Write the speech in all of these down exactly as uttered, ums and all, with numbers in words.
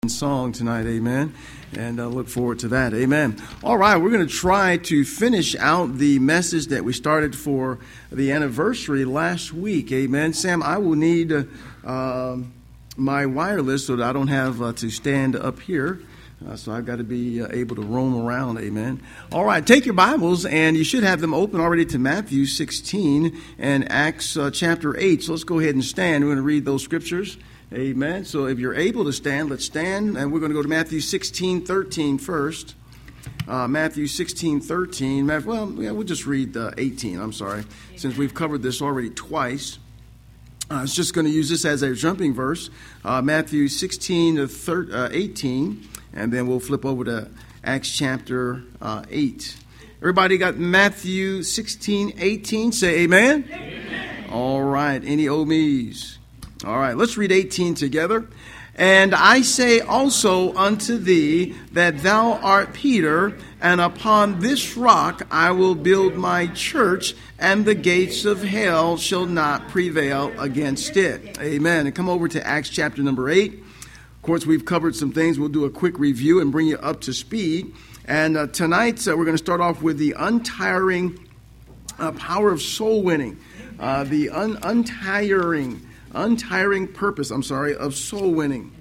Song tonight, amen, and I uh, look forward to that, amen. All right, we're going to try to finish out the message that we started for the anniversary last week, amen. Sam, I will need uh, uh, my wireless so that I don't have uh, to stand up here, uh, so I've got to be uh, able to roam around, amen. All right, take your Bibles, and you should have them open already to Matthew sixteen and Acts uh, chapter eight, so let's go ahead and stand. We're going to read those scriptures. Amen. So if you're able to stand, let's stand. And we're going to go to Matthew sixteen thirteen first. Uh, Matthew sixteen thirteen. Well, yeah, we'll just read uh, eighteen. I'm sorry. Since we've covered this already twice. Uh, I was just going to use this as a jumping verse. Uh, Matthew sixteen to eighteen. And then we'll flip over to Acts chapter uh, eight. Everybody got Matthew sixteen eighteen? Say amen. Amen. All right. Any oh me's? All right, let's read eighteen together. And I say also unto thee that thou art Peter, and upon this rock I will build my church, and the gates of hell shall not prevail against it. Amen. And come over to Acts chapter number eight. Of course, we've covered some things. We'll do a quick review and bring you up to speed. And uh, tonight uh, we're going to start off with the untiring uh, power of soul winning, uh, the un- untiring Untiring purpose, I'm sorry, of soul winning.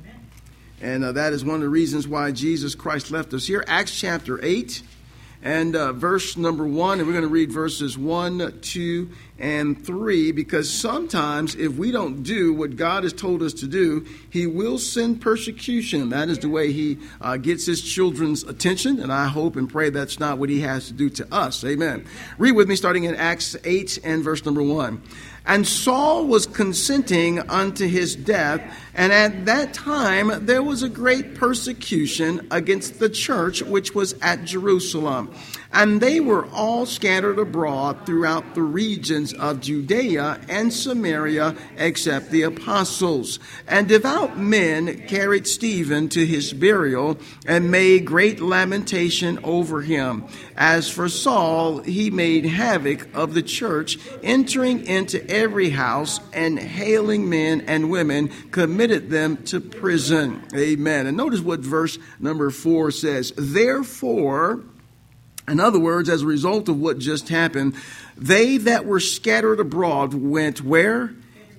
And uh, that is one of the reasons why Jesus Christ left us here. Acts chapter eight and uh, verse number one. And we're going to read verses one, two, and three. Because sometimes if we don't do what God has told us to do, He will send persecution. That is the way He uh, gets His children's attention. And I hope and pray that's not what He has to do to us. Amen. Read with me starting in Acts eight and verse number one. And Saul was consenting unto his death, and at that time there was a great persecution against the church which was at Jerusalem. And they were all scattered abroad throughout the regions of Judea and Samaria, except the apostles. And devout men carried Stephen to his burial, and made great lamentation over him. As for Saul, he made havoc of the church, entering into every house, and hailing men and women, committed them to prison. Amen. And notice what verse number four says. Therefore, in other words, as a result of what just happened, they that were scattered abroad went where?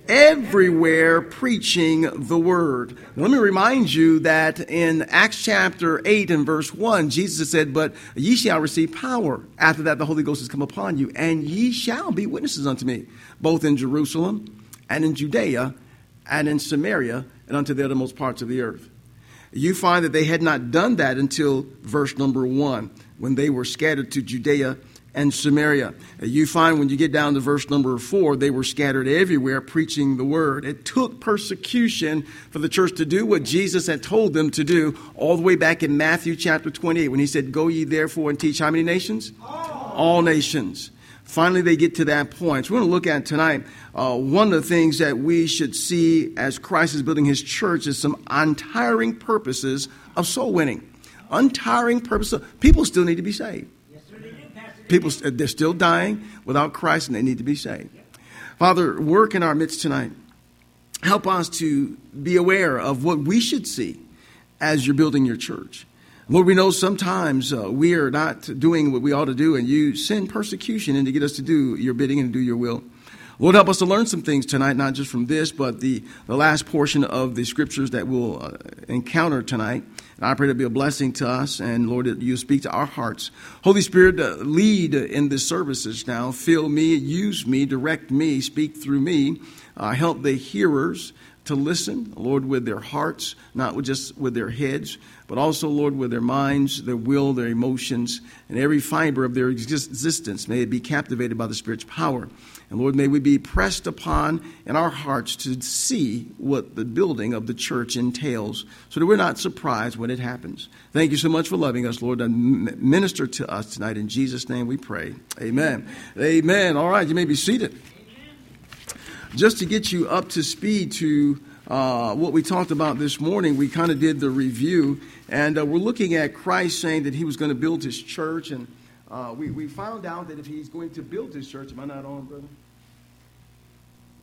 Everywhere preaching the word. Let me remind you that in Acts chapter eight and verse one, Jesus said, but ye shall receive power. After that, the Holy Ghost has come upon you, and ye shall be witnesses unto me, both in Jerusalem and in Judea and in Samaria and unto the uttermost parts of the earth. You find that they had not done that until verse number one, when they were scattered to Judea and Samaria. You find when you get down to verse number four, they were scattered everywhere preaching the word. It took persecution for the church to do what Jesus had told them to do all the way back in Matthew chapter twenty-eight, when He said, go ye therefore and teach how many nations? All, All nations. Finally, they get to that point. So we're going to look at tonight uh, one of the things that we should see as Christ is building His church is some untiring purposes of soul winning. Untiring purposes. People still need to be saved. Yes, sir, they do, Pastor. People, they're still dying without Christ, and they need to be saved. Father, work in our midst tonight. Help us to be aware of what we should see as you're building your church. Lord, we know sometimes uh, we are not doing what we ought to do, and you send persecution in to get us to do your bidding and do your will. Lord, help us to learn some things tonight, not just from this, but the, the last portion of the scriptures that we'll uh, encounter tonight. And I pray to be a blessing to us, and Lord, that you speak to our hearts. Holy Spirit, uh, lead in the services now. Fill me, use me, direct me, speak through me. Uh, help the hearers to listen, Lord, with their hearts, not with just with their heads, but also, Lord, with their minds, their will, their emotions, and every fiber of their existence. May it be captivated by the Spirit's power. And Lord, may we be pressed upon in our hearts to see what the building of the church entails, so that we're not surprised when it happens. Thank you so much for loving us, Lord, and minister to us tonight. In Jesus' name we pray. Amen. Amen. All right, you may be seated. Just to get you up to speed to uh, what we talked about this morning, we kind of did the review, and uh, we're looking at Christ saying that He was going to build His church, and uh, we, we found out that if He's going to build His church, am I not on, brother?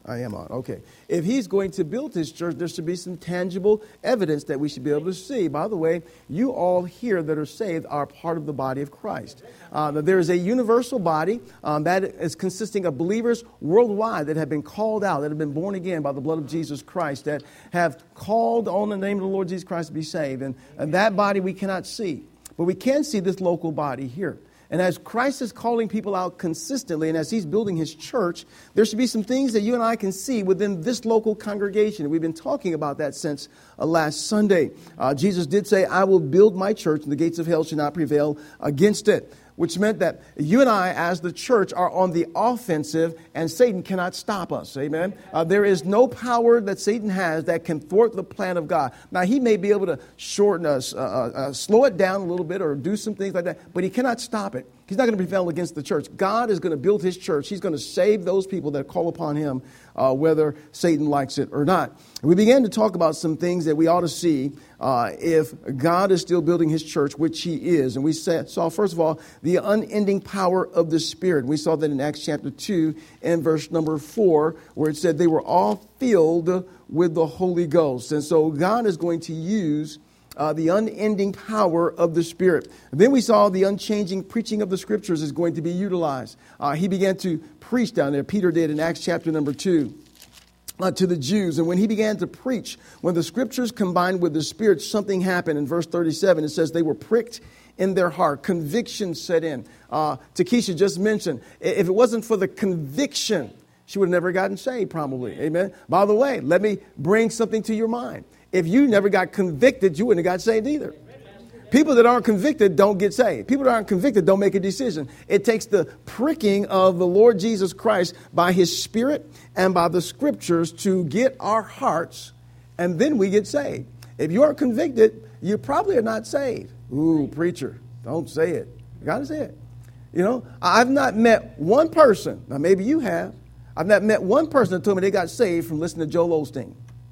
I am on. Okay. If he's going to build his church, there should be some tangible evidence that we should be able to see. By the way, you all here that are saved are part of the body of Christ. Uh, there is a universal body um, that is consisting of believers worldwide that have been called out, that have been born again by the blood of Jesus Christ, that have called on the name of the Lord Jesus Christ to be saved. And, and that body we cannot see. But we can see this local body here. And as Christ is calling people out consistently, and as he's building his church, there should be some things that you and I can see within this local congregation. We've been talking about that since uh, last Sunday. Uh, Jesus did say, I will build my church, and the gates of hell shall not prevail against it. Which meant that you and I, as the church, are on the offensive, and Satan cannot stop us. Amen? Uh, there is no power that Satan has that can thwart the plan of God. Now, he may be able to shorten us, uh, uh, slow it down a little bit, or do some things like that, but he cannot stop it. He's not going to prevail against the church. God is going to build his church. He's going to save those people that call upon him, uh, whether Satan likes it or not. And we began to talk about some things that we ought to see uh, if God is still building his church, which he is. And we saw, first of all, the unending power of the Spirit. We saw that in Acts chapter two and verse number four, where it said they were all filled with the Holy Ghost. And so God is going to use Uh, the unending power of the Spirit. And then we saw the unchanging preaching of the Scriptures is going to be utilized. Uh, he began to preach down there. Peter did in Acts chapter number two uh, to the Jews. And when he began to preach, when the Scriptures combined with the Spirit, something happened. In verse thirty-seven, it says they were pricked in their heart. Conviction set in. Uh, Takesha just mentioned, if it wasn't for the conviction, she would have never gotten saved probably. Amen. By the way, let me bring something to your mind. If you never got convicted, you wouldn't have got saved either. People that aren't convicted don't get saved. People that aren't convicted don't make a decision. It takes the pricking of the Lord Jesus Christ by his Spirit and by the Scriptures to get our hearts, and then we get saved. If you aren't convicted, you probably are not saved. Ooh, preacher, don't say it. You got to say it. You know, I've not met one person, now maybe you have, I've not met one person that told me they got saved from listening to Joel Osteen.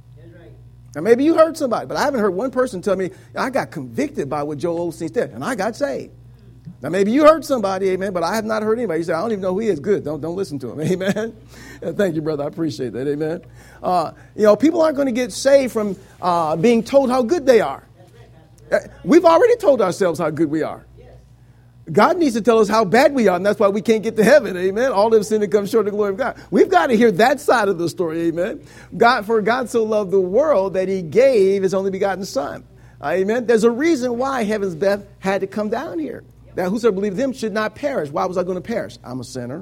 Now, maybe you heard somebody, but I haven't heard one person tell me, I got convicted by what Joel Osteen said, and I got saved. Now, maybe you heard somebody, amen, but I have not heard anybody. You say, I don't even know who he is. Good. Don't, don't listen to him, amen. Thank you, brother. I appreciate that, amen. Uh, you know, people aren't going to get saved from uh, being told how good they are. We've already told ourselves how good we are. God needs to tell us how bad we are, and that's why we can't get to heaven, amen. All of sin that comes short of the glory of God. We've got to hear that side of the story, amen. God, for God so loved the world that he gave his only begotten son, uh, amen. There's a reason why heaven's death had to come down here. That whosoever believes him should not perish. Why was I going to perish? I'm a sinner,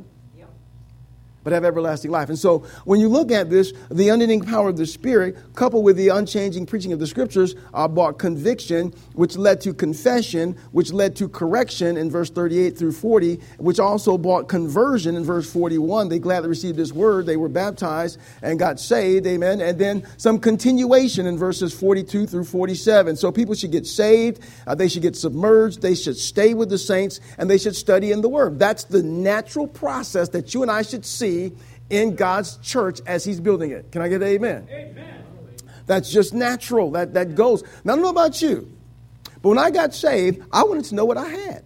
but have everlasting life. And so when you look at this, the unending power of the Spirit, coupled with the unchanging preaching of the Scriptures, uh, brought conviction, which led to confession, which led to correction in verse thirty-eight through forty, which also brought conversion in verse forty-one. They gladly received this word. They were baptized and got saved, amen. And then some continuation in verses forty-two through forty-seven. So people should get saved. Uh, they should get submerged. They should stay with the saints, and they should study in the Word. That's the natural process that you and I should see in God's church as he's building it. Can I get an amen? Amen. That's just natural. That, that goes. Now, I don't know about you, but when I got saved, I wanted to know what I had.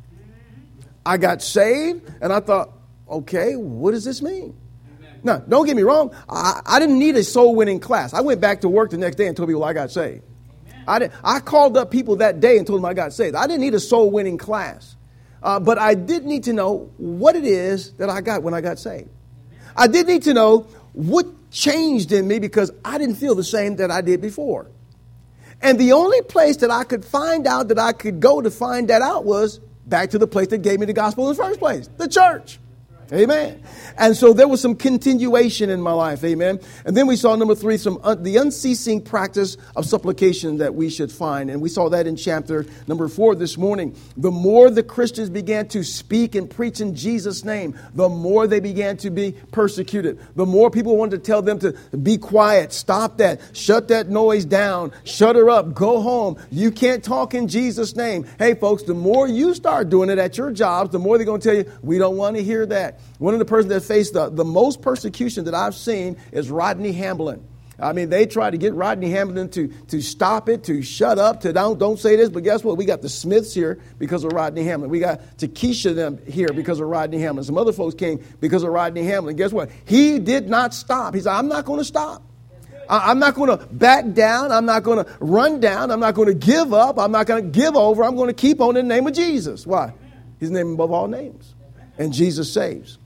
I got saved, and I thought, okay, what does this mean? Amen. Now, don't get me wrong. I, I didn't need a soul-winning class. I went back to work the next day and told people I got saved. I, did, I called up people that day and told them I got saved. I didn't need a soul-winning class. Uh, but I did need to know what it is that I got when I got saved. I did need to know what changed in me because I didn't feel the same that I did before. And the only place that I could find out that I could go to find that out was back to the place that gave me the gospel in the first place, the church. Amen. And so there was some continuation in my life. Amen. And then we saw number three, some uh, the unceasing practice of supplication that we should find. And we saw that in chapter number four this morning. The more the Christians began to speak and preach in Jesus' name, the more they began to be persecuted. The more people wanted to tell them to be quiet, stop that, shut that noise down, shut her up, go home. You can't talk in Jesus' name. Hey, folks, the more you start doing it at your jobs, the more they're going to tell you, we don't want to hear that. One of the persons that faced the, the most persecution that I've seen is Rodney Hamblin. I mean, they tried to get Rodney Hamilton to, to stop it, to shut up, to don't, don't say this. But guess what? We got the Smiths here because of Rodney Hamilton. We got Takesha them here because of Rodney Hamilton. Some other folks came because of Rodney Hamilton. Guess what? He did not stop. He said, I'm not going to stop. I'm not going to back down. I'm not going to run down. I'm not going to give up. I'm not going to give over. I'm going to keep on in the name of Jesus. Why? His name above all names. And Jesus saves.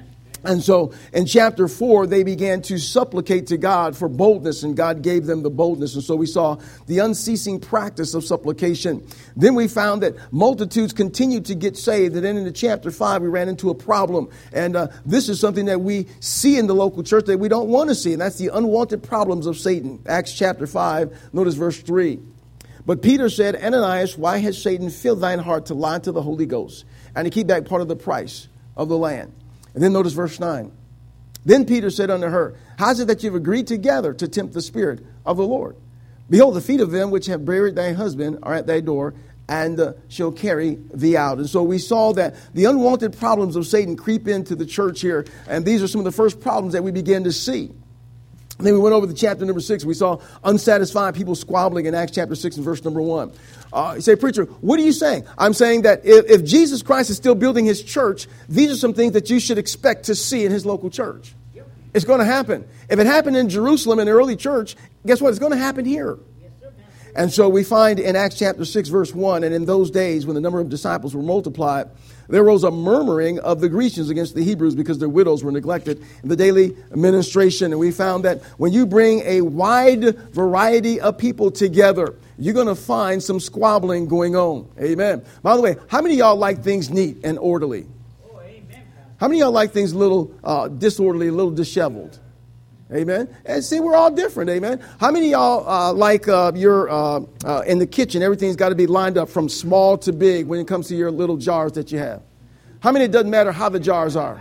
And so in chapter four, they began to supplicate to God for boldness, and God gave them the boldness. And so we saw the unceasing practice of supplication. Then we found that multitudes continued to get saved. And then in the chapter five, we ran into a problem. And uh, this is something that we see in the local church that we don't want to see. And that's the unwanted problems of Satan. Acts chapter five, notice verse three. But Peter said, Ananias, why has Satan filled thine heart to lie to the Holy Ghost and to keep back part of the price of the land? And then notice verse nine. Then Peter said unto her, how is it that you've agreed together to tempt the Spirit of the Lord? Behold, the feet of them which have buried thy husband are at thy door, and uh, shall carry thee out. And so we saw that the unwanted problems of Satan creep into the church here. And these are some of the first problems that we began to see. And then we went over to chapter number six. We saw unsatisfied people squabbling in Acts chapter six and verse number one. Uh, you say, preacher, what are you saying? I'm saying that if, if Jesus Christ is still building his church, these are some things that you should expect to see in his local church. Yep. It's going to happen. If it happened in Jerusalem in the early church, guess what? It's going to happen here. Yes, sir. And so we find in Acts chapter six, verse one, and in those days when the number of disciples were multiplied, there rose a murmuring of the Grecians against the Hebrews because their widows were neglected in the daily ministration. And we found that when you bring a wide variety of people together, you're going to find some squabbling going on. Amen. By the way, how many of y'all like things neat and orderly? Oh, amen. How many of y'all like things a little uh, disorderly, a little disheveled? Amen. And see, we're all different. Amen. How many of y'all uh, like uh, your uh, uh, in the kitchen, everything's got to be lined up from small to big when it comes to your little jars that you have? How many, it doesn't matter how the jars are?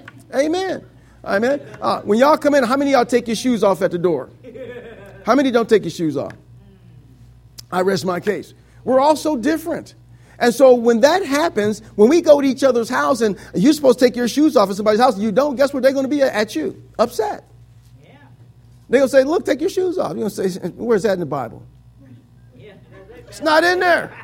Amen. Amen. Uh, when y'all come in, how many of y'all take your shoes off at the door? How many don't take your shoes off? I rest my case. We're all so different. And so when that happens, when we go to each other's house and you're supposed to take your shoes off at somebody's house and you don't, guess what they're going to be at you? Upset. Yeah. They're going to say, look, take your shoes off. You're going to say, where's that in the Bible? Yeah. It's not in there.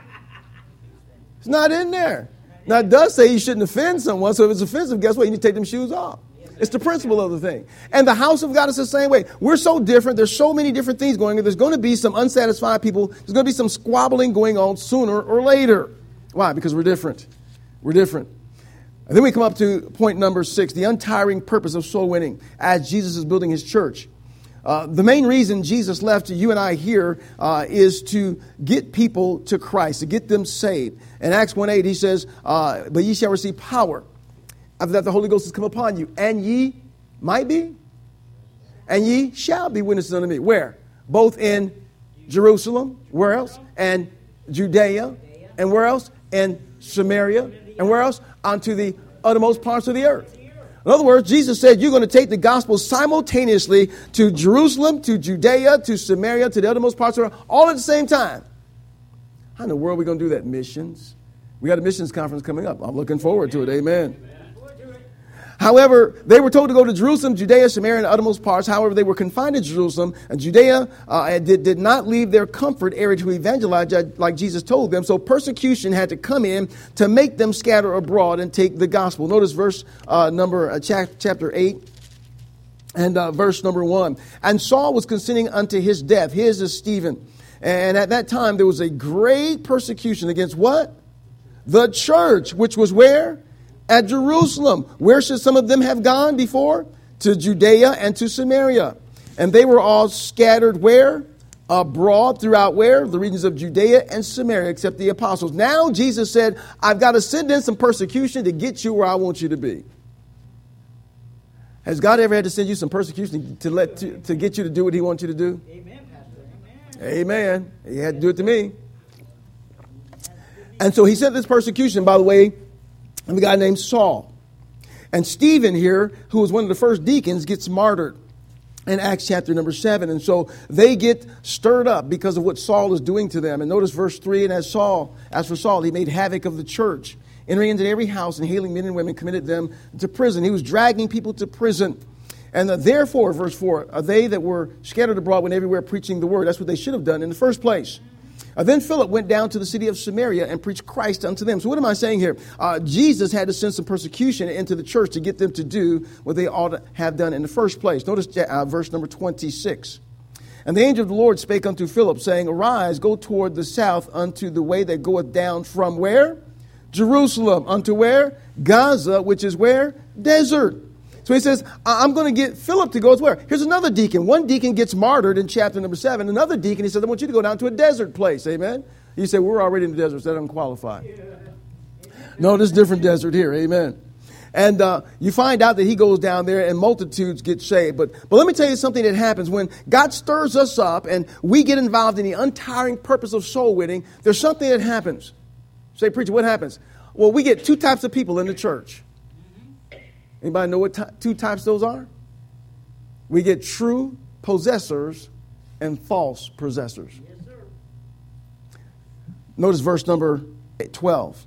It's not in there. Now, it does say you shouldn't offend someone. So if it's offensive, guess what? You need to take them shoes off. It's the principle of the thing. And the house of God is the same way. We're so different. There's so many different things going on. There's going to be some unsatisfied people. There's going to be some squabbling going on sooner or later. Why? Because we're different. We're different. And then we come up to point number six, the untiring purpose of soul winning as Jesus is building his church. Uh, the main reason Jesus left you and I here uh, is to get people to Christ, to get them saved. In Acts one eight, he says, uh, but ye shall receive power after that the Holy Ghost has come upon you. And ye might be, and ye shall be witnesses unto me. Where? Both in Jerusalem, where else? And Judea, and where else? And Samaria, and where else? Unto the uttermost parts of the earth. In other words, Jesus said you're going to take the gospel simultaneously to Jerusalem, to Judea, to Samaria, to the uttermost parts of the earth, all at the same time. How in the world are we going to do that? Missions. We got a missions conference coming up. I'm looking forward to it. Amen. However, they were told to go to Jerusalem, Judea, Samaria, and the uttermost parts. However, they were confined to Jerusalem, and Judea uh, did, did not leave their comfort area to evangelize like Jesus told them. So persecution had to come in to make them scatter abroad and take the gospel. Notice verse uh, number uh, chapter eight and uh, verse number one. And Saul was consenting unto his death. His is Stephen. And at that time, there was a great persecution against what? The church, which was where? At Jerusalem. Where should some of them have gone before? To Judea and to Samaria. And they were all scattered where? Abroad throughout where? The regions of Judea and Samaria, except the apostles. Now Jesus said, I've got to send in some persecution to get you where I want you to be. Has God ever had to send you some persecution to let to, to get you to do what he wants you to do? Amen, Pastor. Amen. Amen. He had to do it to me. And so he sent this persecution, by the way, of a guy named Saul. And Stephen here, who was one of the first deacons, gets martyred in Acts chapter number seven. And so they get stirred up because of what Saul is doing to them. And notice verse three, and as Saul, as for Saul, he made havoc of the church, entering into every house and hailing men and women, committed them to prison. He was dragging people to prison. And uh, therefore, verse four, uh, they that were scattered abroad went everywhere preaching the word. That's what they should have done in the first place. Uh, then Philip went down to the city of Samaria and preached Christ unto them. So what am I saying here? Uh, Jesus had to send some persecution into the church to get them to do what they ought to have done in the first place. Notice uh, verse number twenty-six. And the angel of the Lord spake unto Philip, saying, Arise, go toward the south unto the way that goeth down from where? Jerusalem. Unto where? Gaza, which is where? Desert. So he says, I'm going to get Philip to go as where? Here's another deacon. One deacon gets martyred in chapter number seven. Another deacon, he says, I want you to go down to a desert place. Amen. You say, we're already in the desert, so that doesn't qualify. No, this is a different desert here. Amen. And uh, you find out that he goes down there and multitudes get saved. But, but let me tell you something that happens when God stirs us up and we get involved in the untiring purpose of soul winning. There's something that happens. Say, preacher, what happens? Well, we get two types of people in the church. Anybody know what t- two types those are? We get true possessors and false possessors. Yes, sir. Notice verse number twelve.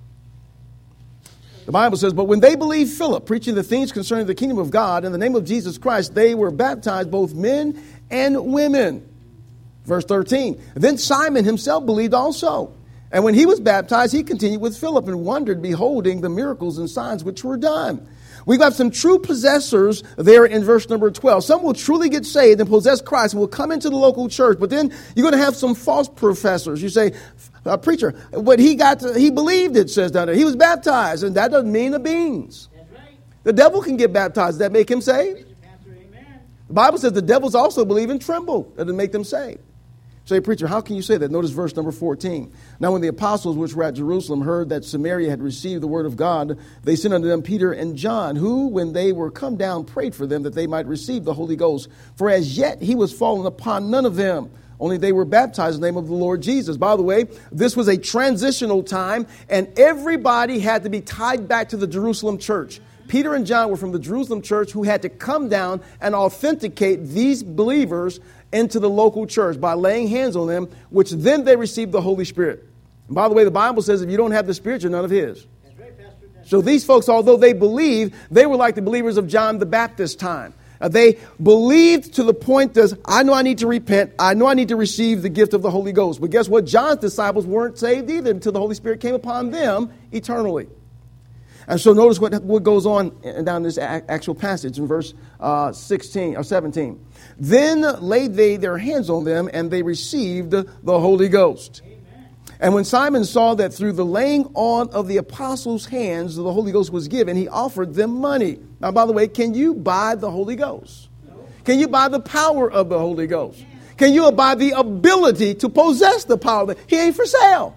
The Bible says, but when they believed Philip, preaching the things concerning the kingdom of God in the name of Jesus Christ, they were baptized, both men and women. Verse thirteen. Then Simon himself believed also. And when he was baptized, he continued with Philip and wondered, beholding the miracles and signs which were done. We've got some true possessors there in verse number twelve. Some will truly get saved and possess Christ and will come into the local church. But then you're going to have some false professors. You say, uh, preacher, but he got to, he believed it, says down there. He was baptized, and that doesn't mean a beans. That's right. The devil can get baptized. Does that make him saved? Pastor, amen. The Bible says the devils also believe and tremble. That doesn't make them saved. Say, preacher, how can you say that? Notice verse number fourteen. Now when the apostles which were at Jerusalem heard that Samaria had received the word of God, they sent unto them Peter and John, who, when they were come down, prayed for them that they might receive the Holy Ghost. For as yet he was fallen upon none of them, only they were baptized in the name of the Lord Jesus. By the way, this was a transitional time, and everybody had to be tied back to the Jerusalem church. Peter and John were from the Jerusalem church who had to come down and authenticate these believers into the local church by laying hands on them, which then they received the Holy Spirit. And by the way, the Bible says if you don't have the Spirit, you're none of His. That's right, Pastor. That's so these folks, although they believed, they were like the believers of John the Baptist time. Uh, they believed to the point that I know I need to repent. I know I need to receive the gift of the Holy Ghost. But guess what? John's disciples weren't saved either until the Holy Spirit came upon them eternally. And so notice what, what goes on down this actual passage in verse uh, sixteen or seventeen. Then laid they their hands on them, and they received the Holy Ghost. Amen. And when Simon saw that through the laying on of the apostles' hands the Holy Ghost was given, he offered them money. Now, by the way, can you buy the Holy Ghost? No. Can you buy the power of the Holy Ghost? Can you buy the ability to possess the power of the He ain't for sale.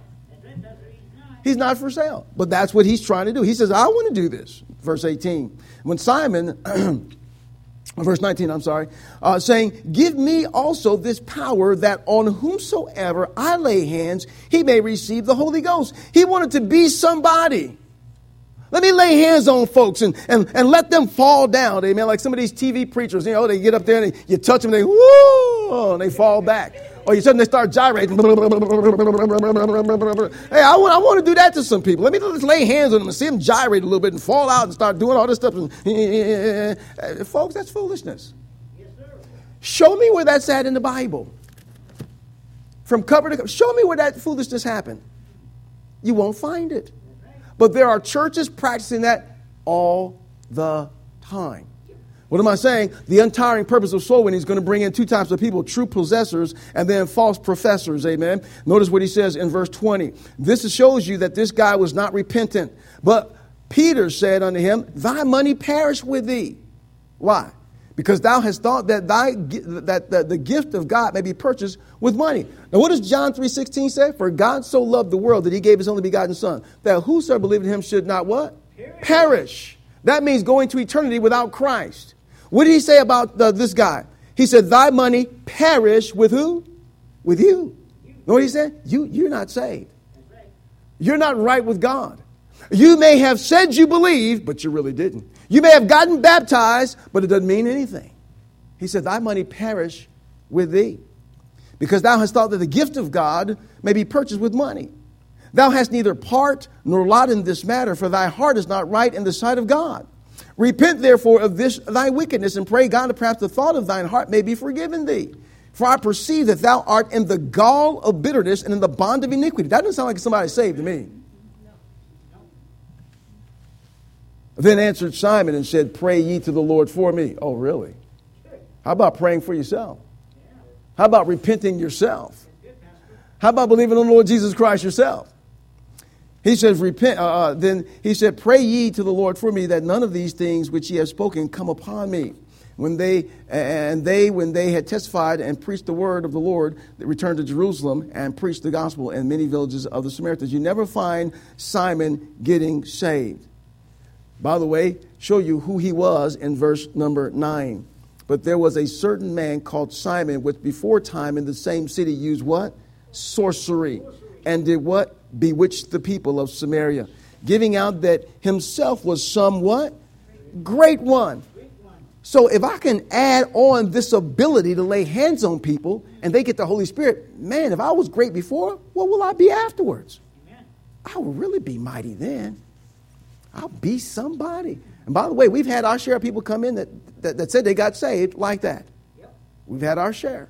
He's not for sale. But that's what he's trying to do. He says, I want to do this. Verse eighteen. When Simon, verse nineteen, I'm sorry, uh, saying, give me also this power that on whomsoever I lay hands, he may receive the Holy Ghost. He wanted to be somebody. Let me lay hands on folks and, and, and let them fall down. Amen. Like some of these T V preachers, you know, they get up there and they, you touch them and they, whoo, and they fall back. Or you suddenly start gyrating. Hey, I want, I want to do that to some people. Let me just lay hands on them and see them gyrate a little bit and fall out and start doing all this stuff. And, folks, that's foolishness. Yes, sir. Show me where that's at in the Bible. From cover to cover. Show me where that foolishness happened. You won't find it. But there are churches practicing that all the time. What am I saying? The untiring purpose of soul winning is going to bring in two types of people, true possessors and then false professors. Amen. Notice what he says in verse twenty. This shows you that this guy was not repentant. But Peter said unto him, thy money perish with thee. Why? Because thou hast thought that thy that, that the gift of God may be purchased with money. Now what does John three sixteen say? For God so loved the world that he gave his only begotten son, that whosoever believed in him should not what? Perish. Perish. That means going to eternity without Christ. What did he say about the, this guy? He said, thy money perish with who? With you. You know what he said? You, you're not saved. Right. You're not right with God. You may have said you believed, but you really didn't. You may have gotten baptized, but it doesn't mean anything. He said, thy money perish with thee, because thou hast thought that the gift of God may be purchased with money. Thou hast neither part nor lot in this matter, for thy heart is not right in the sight of God. Repent therefore of this thy wickedness, and pray God that perhaps the thought of thine heart may be forgiven thee. For I perceive that thou art in the gall of bitterness and in the bond of iniquity. That doesn't sound like somebody saved to me. Then answered Simon and said, pray ye to the Lord for me. Oh, really? How about praying for yourself? How about repenting yourself? How about believing on the Lord Jesus Christ yourself? He says, repent. Uh, then he said, pray ye to the Lord for me, that none of these things which ye have spoken come upon me. When they and they, when they had testified and preached the word of the Lord, they returned to Jerusalem and preached the gospel in many villages of the Samaritans. You never find Simon getting saved. By the way, show you who he was in verse number nine. But there was a certain man called Simon, which before time in the same city used what? Sorcery. And did what? Bewitched the people of Samaria, giving out that himself was some what? Great one. So if I can add on this ability to lay hands on people and they get the Holy Spirit, man, if I was great before, what will I be afterwards? I will really be mighty then. I'll be somebody. And by the way, we've had our share of people come in that, that, that said they got saved like that. Yep. We've had our share.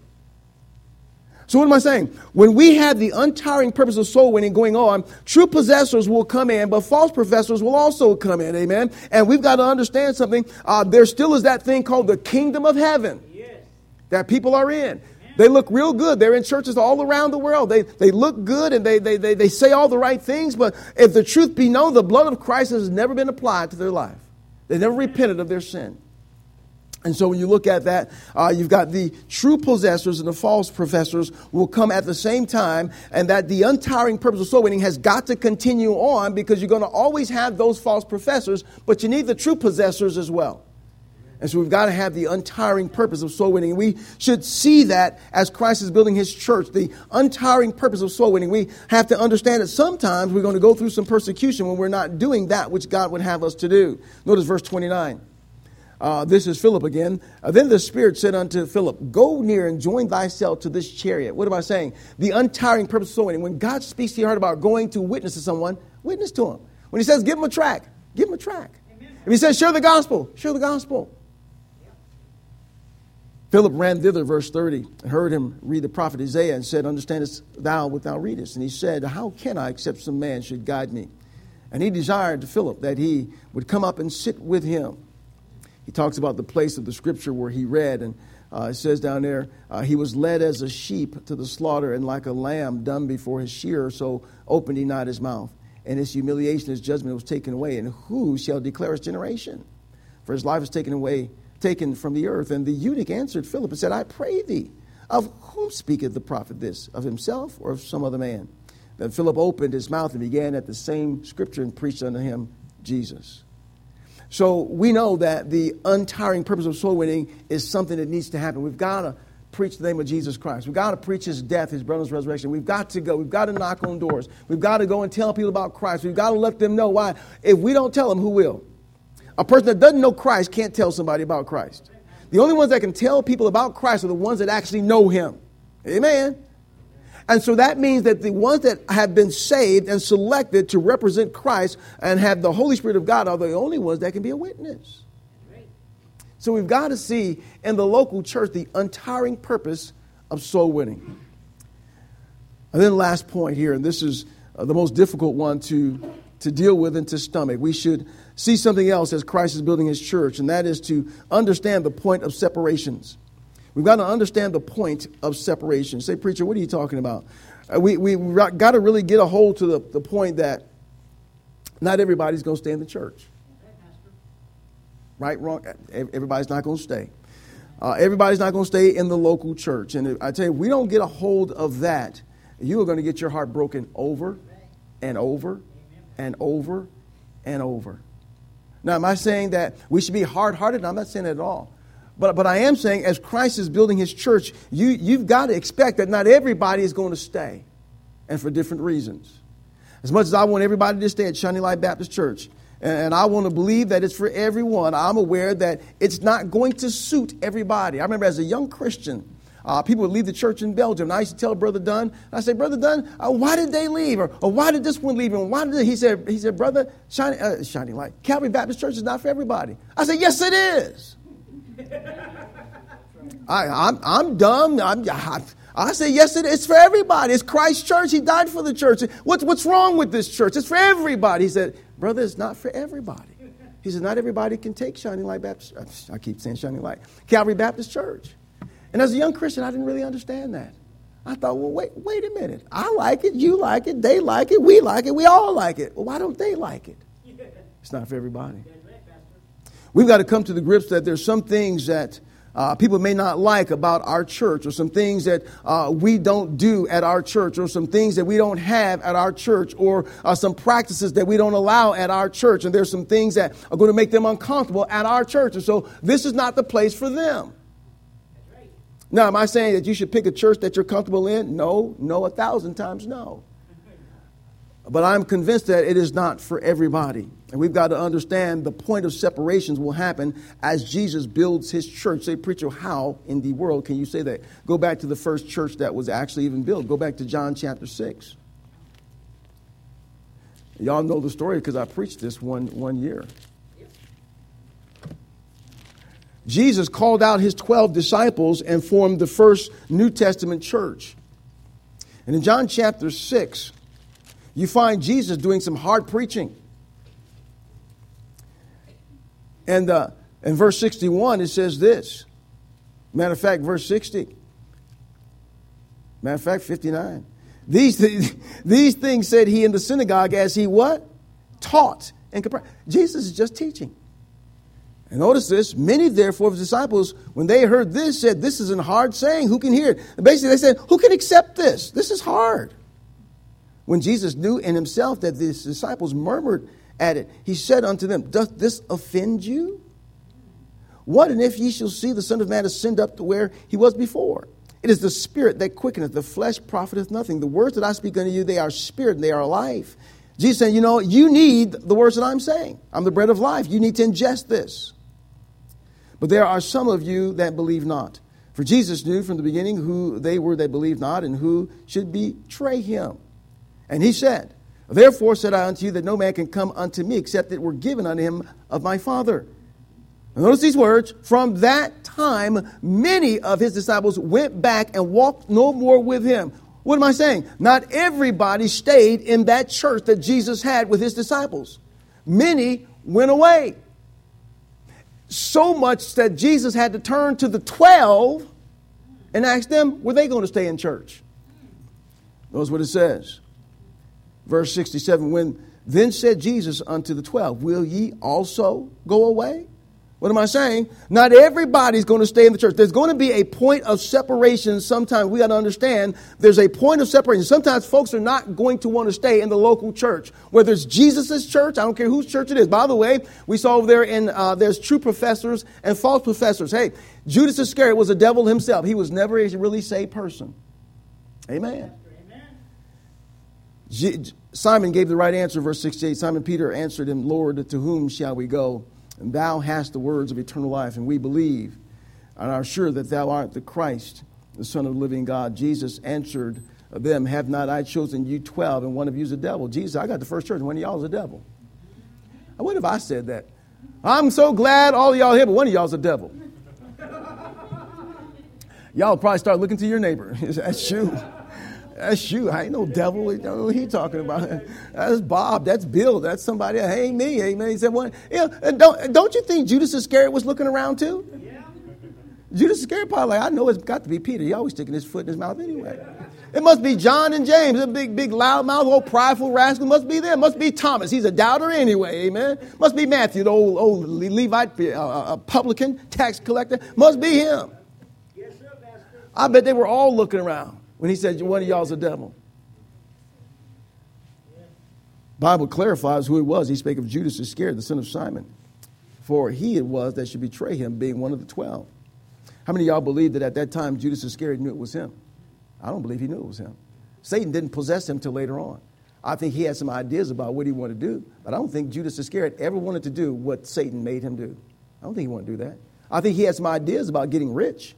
So what am I saying? When we have the untiring purpose of soul winning going on, true possessors will come in, but false professors will also come in. Amen. And we've got to understand something. Uh, there still is that thing called the kingdom of heaven. Yes. That people are in. They look real good. They're in churches all around the world. They they look good and they, they, they, they say all the right things. But if the truth be known, the blood of Christ has never been applied to their life. They never repented of their sin. And so when you look at that, uh, you've got the true possessors and the false professors will come at the same time. And that the untiring purpose of soul winning has got to continue on, because you're going to always have those false professors, but you need the true possessors as well. And so we've got to have the untiring purpose of soul winning. And we should see that as Christ is building his church, the untiring purpose of soul winning. We have to understand that sometimes we're going to go through some persecution when we're not doing that which God would have us to do. Notice verse twenty-nine. Uh, this is Philip again. Uh, then the Spirit said unto Philip, go near and join thyself to this chariot. What am I saying? The untiring purpose of soul winning. When God speaks to your heart about going to witness to someone, witness to him. When he says give him a track, give him a track. Amen. If he says share the gospel, share the gospel. Philip ran thither, verse thirty, and heard him read the prophet Isaiah and said, understandest thou what thou readest? And he said, how can I, except some man should guide me? And he desired to Philip that he would come up and sit with him. He talks about the place of the scripture where he read, and uh, it says down there, uh, he was led as a sheep to the slaughter, and like a lamb dumb before his shearer, so opened he not his mouth. And his humiliation, his judgment was taken away. And who shall declare his generation? For his life is taken away taken from the earth. And the eunuch answered Philip and said, I pray thee, of whom speaketh the prophet this? Of himself or of some other man? Then Philip opened his mouth and began at the same scripture and preached unto him Jesus. So we know that the untiring purpose of soul winning is something that needs to happen. We've got to preach the name of Jesus Christ. We've got to preach his death, his brother's resurrection. We've got to go. We've got to knock on doors. We've got to go and tell people about Christ. We've got to let them know why. If we don't tell them, who will? A person that doesn't know Christ can't tell somebody about Christ. The only ones that can tell people about Christ are the ones that actually know him. Amen. And so that means that the ones that have been saved and selected to represent Christ and have the Holy Spirit of God are the only ones that can be a witness. So we've got to see in the local church the untiring purpose of soul winning. And then last point here, and this is the most difficult one to, to deal with and to stomach. We should see something else as Christ is building his church, and that is to understand the point of separations. We've got to understand the point of separation. Say, preacher, what are you talking about? Uh, we we got to really get a hold to the, the point that not everybody's going to stay in the church. Right, wrong. Everybody's not going to stay. Uh, everybody's not going to stay in the local church. And I tell you, if we don't get a hold of that, you are going to get your heart broken over and over and over and over. Now, am I saying that we should be hard-hearted? No, I'm not saying that at all. But but I am saying, as Christ is building his church, you, you've got to expect that not everybody is going to stay, and for different reasons. As much as I want everybody to stay at Shining Light Baptist Church, and, and I want to believe that it's for everyone, I'm aware that it's not going to suit everybody. I remember as a young Christian, uh, people would leave the church in Belgium. And I used to tell Brother Dunn, I say, Brother Dunn, uh, why did they leave? Or, or why did this one leave? And why did they? He said, he said, Brother, Shining, uh, Shining Light, Calvary Baptist Church is not for everybody. I said, yes, it is. I, I'm, I'm dumb. I'm, I, I say, yes, it is. It's for everybody. It's Christ's church. He died for the church. What's, what's wrong with this church? It's for everybody. He said, brother, it's not for everybody. He said, not everybody can take Shining Light Baptist. I keep saying Shining Light. Calvary Baptist Church. And as a young Christian, I didn't really understand that. I thought, well, wait, wait a minute. I like it. You like it. They like it. We like it. We all like it. Well, why don't they like it? It's not for everybody. We've got to come to the grips that there's some things that Uh, people may not like about our church, or some things that uh, we don't do at our church, or some things that we don't have at our church, or uh, some practices that we don't allow at our church. And there's some things that are going to make them uncomfortable at our church. And so this is not the place for them. Right. Now, am I saying that you should pick a church that you're comfortable in? No, no, a thousand times no. But I'm convinced that it is not for everybody. And we've got to understand the point of separations will happen as Jesus builds his church. Say, preacher, how in the world can you say that? Go back to the first church that was actually even built. Go back to John chapter six. Y'all know the story because I preached this one, one year. Jesus called out his twelve disciples and formed the first New Testament church. And in John chapter six, you find Jesus doing some hard preaching. And uh, in verse sixty-one, it says this. Matter of fact, verse sixty. Matter of fact, fifty-nine. These, th- these things said he in the synagogue as he what? Taught. And compar- Jesus is just teaching. And notice this. Many, therefore, of his disciples, when they heard this, said, this is a hard saying. Who can hear it? And basically, they said, who can accept this? This is hard. When Jesus knew in himself that his disciples murmured at it, he said unto them, doth this offend you? What and if ye shall see the Son of Man ascend up to where he was before? It is the Spirit that quickeneth, the flesh profiteth nothing. The words that I speak unto you, they are spirit and they are life. Jesus said, you know, you need the words that I'm saying. I'm the bread of life. You need to ingest this. But there are some of you that believe not. For Jesus knew from the beginning who they were that believed not and who should betray him. And he said, therefore said I unto you that no man can come unto me except it were given unto him of my Father. And notice these words. From that time, many of his disciples went back and walked no more with him. What am I saying? Not everybody stayed in that church that Jesus had with his disciples. Many went away. So much that Jesus had to turn to the twelve and ask them, were they going to stay in church? Notice what it says. Verse sixty-seven, when then said Jesus unto the twelve, will ye also go away? What am I saying? Not everybody's going to stay in the church. There's going to be a point of separation sometime. We got to understand there's a point of separation. Sometimes folks are not going to want to stay in the local church. Whether it's Jesus' church, I don't care whose church it is. By the way, we saw over there in uh, there's true professors and false professors. Hey, Judas Iscariot was a devil himself. He was never a really saved person. Amen. Simon gave the right answer, verse sixty-eight. Simon Peter answered him, Lord, to whom shall we go? And thou hast the words of eternal life, and we believe and are sure that thou art the Christ, the Son of the living God. Jesus answered them, have not I chosen you twelve, and one of you is a devil? Jesus, I got the first church, and one of y'all is a devil. What if I said that? I'm so glad all of y'all here, but one of y'all is a devil. Y'all probably start looking to your neighbor. That's you. That's you. I ain't no devil. I don't know what he talking about. That's Bob. That's Bill. That's somebody. Hey, me. Amen. He said, well, you know, don't, don't you think Judas Iscariot was looking around too? Yeah. Judas Iscariot probably like, I know it's got to be Peter. He always sticking his foot in his mouth anyway. It must be John and James, a big, big loudmouth, old prideful rascal. Must be them. Must be Thomas. He's a doubter anyway. Amen. Must be Matthew, the old, old Levite, uh, a publican, tax collector. Must be him. Yes, sir, Pastor. I bet they were all looking around when he said, one of y'all's a devil. Yeah. Bible clarifies who it was. He spake of Judas Iscariot, the son of Simon. For he it was that should betray him, being one of the twelve. How many of y'all believe that at that time Judas Iscariot knew it was him? I don't believe he knew it was him. Satan didn't possess him till later on. I think he had some ideas about what he wanted to do. But I don't think Judas Iscariot ever wanted to do what Satan made him do. I don't think he wanted to do that. I think he had some ideas about getting rich.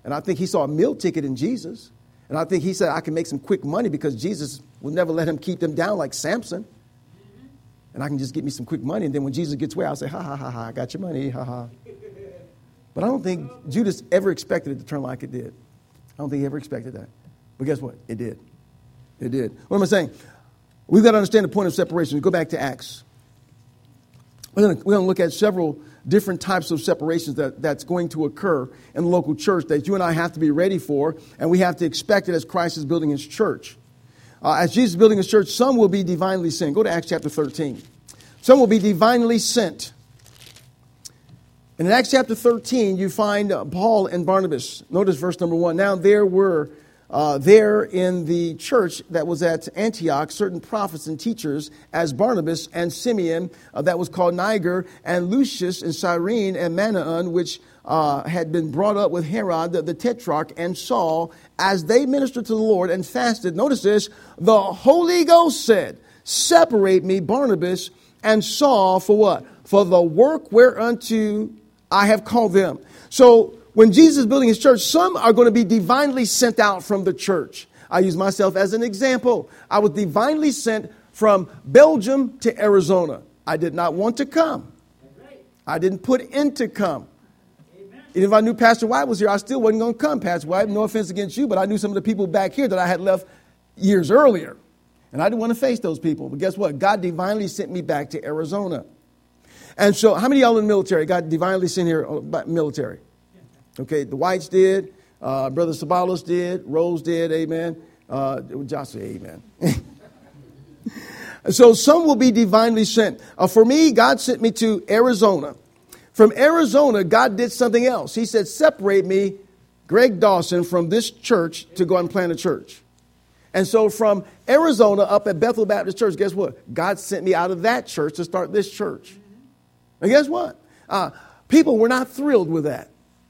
And I think he saw a meal ticket in Jesus. And I think he said, I can make some quick money because Jesus would never let him keep them down like Samson. And I can just get me some quick money. And then when Jesus gets away, I'll say, ha, ha, ha, ha, I got your money, ha, ha. But I don't think Judas ever expected it to turn like it did. I don't think he ever expected that. But guess what? It did. It did. What am I saying? We've got to understand the point of separation. Go back to Acts. We're going to, we're going to look at several different types of separations that, that's going to occur in the local church that you and I have to be ready for, and we have to expect it as Christ is building his church. Uh, as Jesus is building his church, some will be divinely sent. Go to Acts chapter thirteen. Some will be divinely sent. And in Acts chapter thirteen, you find uh, Paul and Barnabas. Notice verse number one. Now there were uh, there in the church that was at Antioch certain prophets and teachers, as Barnabas and Simeon, uh, that was called Niger, and Lucius and Cyrene and Manaen, which uh, had been brought up with Herod the, the tetrarch, and Saul, as they ministered to the Lord and fasted. Notice this, the Holy Ghost said, separate me, Barnabas and Saul, for what? For the work whereunto I have called them. So when Jesus is building his church, some are going to be divinely sent out from the church. I use myself as an example. I was divinely sent from Belgium to Arizona. I did not want to come. I didn't put in to come. Even if I knew Pastor White was here, I still wasn't going to come, Pastor White. No offense against you, but I knew some of the people back here that I had left years earlier. And I didn't want to face those people. But guess what? God divinely sent me back to Arizona. And so how many of y'all in the military got divinely sent here by military? Okay, the Whites did. Uh, Brother Sabalos did. Rose did. Amen. Uh, Josh said amen. So some will be divinely sent. Uh, for me, God sent me to Arizona. From Arizona, God did something else. He said, separate me, Greg Dawson, from this church to go and plant a church. And so from Arizona up at Bethel Baptist Church, guess what? God sent me out of that church to start this church. And guess what? Uh, people were not thrilled with that.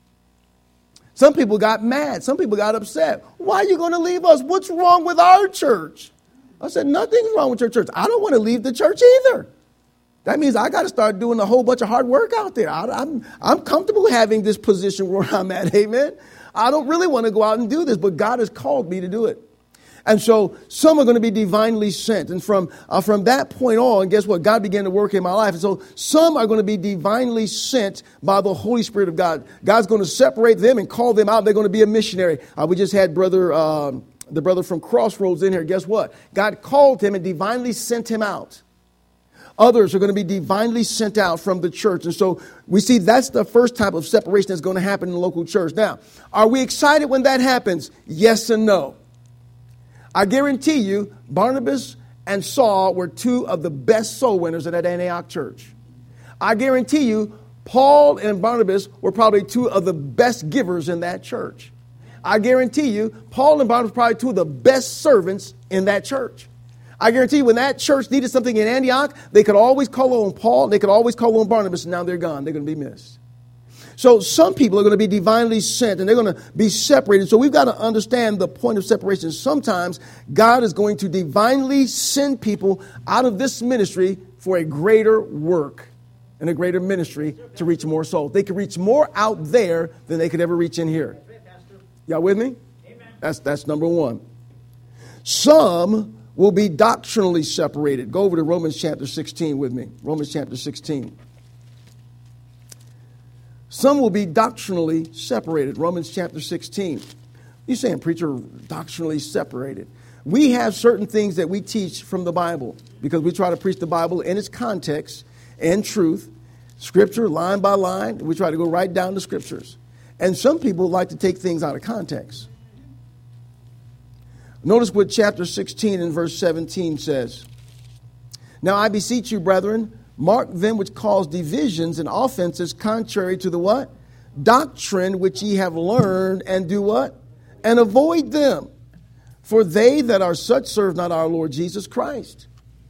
Some people got mad. Some people got upset. Why are you going to leave us? What's wrong with our church? I said, nothing's wrong with your church. I don't want to leave the church either. That means I got to start doing a whole bunch of hard work out there. I, I'm, I'm comfortable having this position where I'm at. Amen. I don't really want to go out and do this, but God has called me to do it. And so some are going to be divinely sent. And from uh, from that point on, guess what? God began to work in my life. And so some are going to be divinely sent by the Holy Spirit of God. God's going to separate them and call them out. They're going to be a missionary. Uh, we just had brother, uh, the brother from Crossroads in here. Guess what? God called him and divinely sent him out. Others are going to be divinely sent out from the church. And so we see that's the first type of separation that's going to happen in the local church. Now, are we excited when that happens? Yes and no. I guarantee you, Barnabas and Saul were two of the best soul winners in that Antioch church. I guarantee you, Paul and Barnabas were probably two of the best givers in that church. I guarantee you, Paul and Barnabas were probably two of the best servants in that church. I guarantee you, when that church needed something in Antioch, they could always call on Paul, they could always call on Barnabas, and now they're gone. They're going to be missed. So some people are going to be divinely sent and they're going to be separated. So we've got to understand the point of separation. Sometimes God is going to divinely send people out of this ministry for a greater work and a greater ministry to reach more souls. They could reach more out there than they could ever reach in here. Y'all with me? That's, that's number one. Some will be doctrinally separated. Go over to Romans chapter sixteen with me. Romans chapter sixteen. Some will be doctrinally separated. Romans chapter sixteen. You're saying, preacher, doctrinally separated. We have certain things that we teach from the Bible because we try to preach the Bible in its context and truth, scripture line by line. We try to go right down the scriptures. And some people like to take things out of context. Notice what chapter sixteen and verse seventeen says. Now I beseech you, brethren, mark them which cause divisions and offenses contrary to the what? Doctrine which ye have learned, and do what? And avoid them. For they that are such serve not our Lord Jesus Christ,